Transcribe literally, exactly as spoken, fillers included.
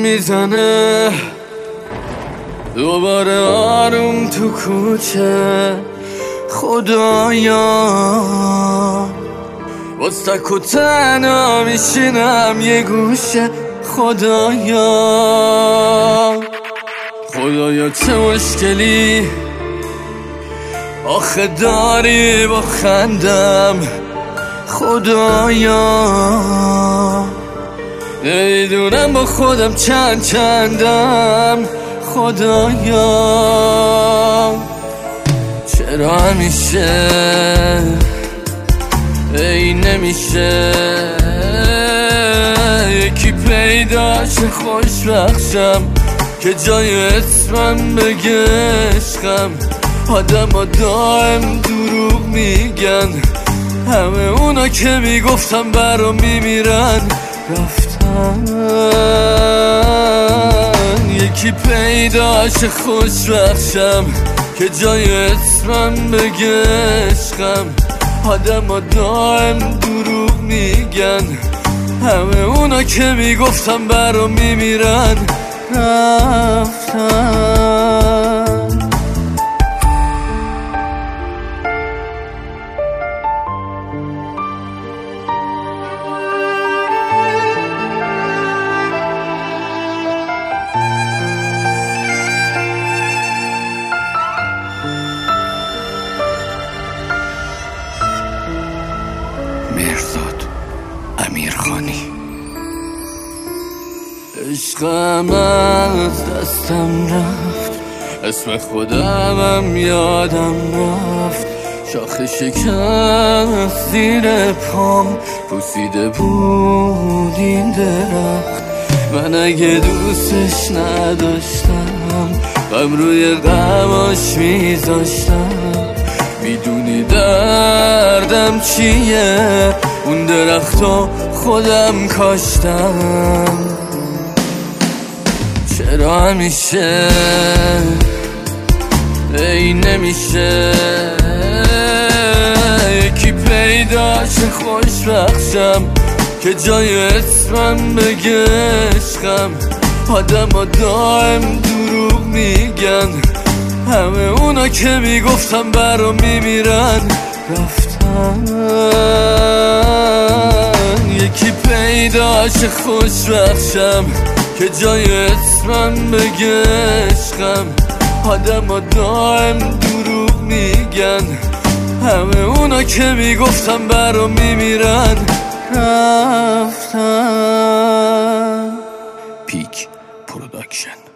میزنه دوباره آروم تو کوچه. خدایا باز تک و تنها میشینم یه گوشه. خدایا خدایا چه مشکلی آخه داری با خندم. خدایا نمیدونم با خودم چند چندم. خدایا چرا همیشه ای نمیشه یکی پیداش خوشبخشم که جای اسمم بگه عشقم. آدم ها دائم دروغ میگن، همه اونا که میگفتم برام میمیرن رفتن. یکی پیداش خوشبخشم که جای اسمم بگه عشقم. آدم ها دائم دروغ میگن، همه اونا که میگفتم برام میمیرن رفتن. مهرزاد امیرخانی. عشقم از دستم رفت، اسم خودمم یادم رفت. شاخه شکن زیر پام پوسیده بود این درخت. من اگه دوستش نداشتم غم روی غماش میذاشتم. میدونی دردم چیه؟ اون درختو خودم کاشتم. چرا همیشه ای نمیشه یکی پیداش خوشبخشم که جای اسمم بگه عشقم. آدم ها دائم دروغ میگن، همه اونا که میگفتم برام میمیرن رفتن. یکی پیداش خوشبخشم که جای اسمم بگه عشقم. آدم ها دائم دروغ میگن، همه اونا که میگفتم برام میمیرن رفتن. پیک پروداکشن.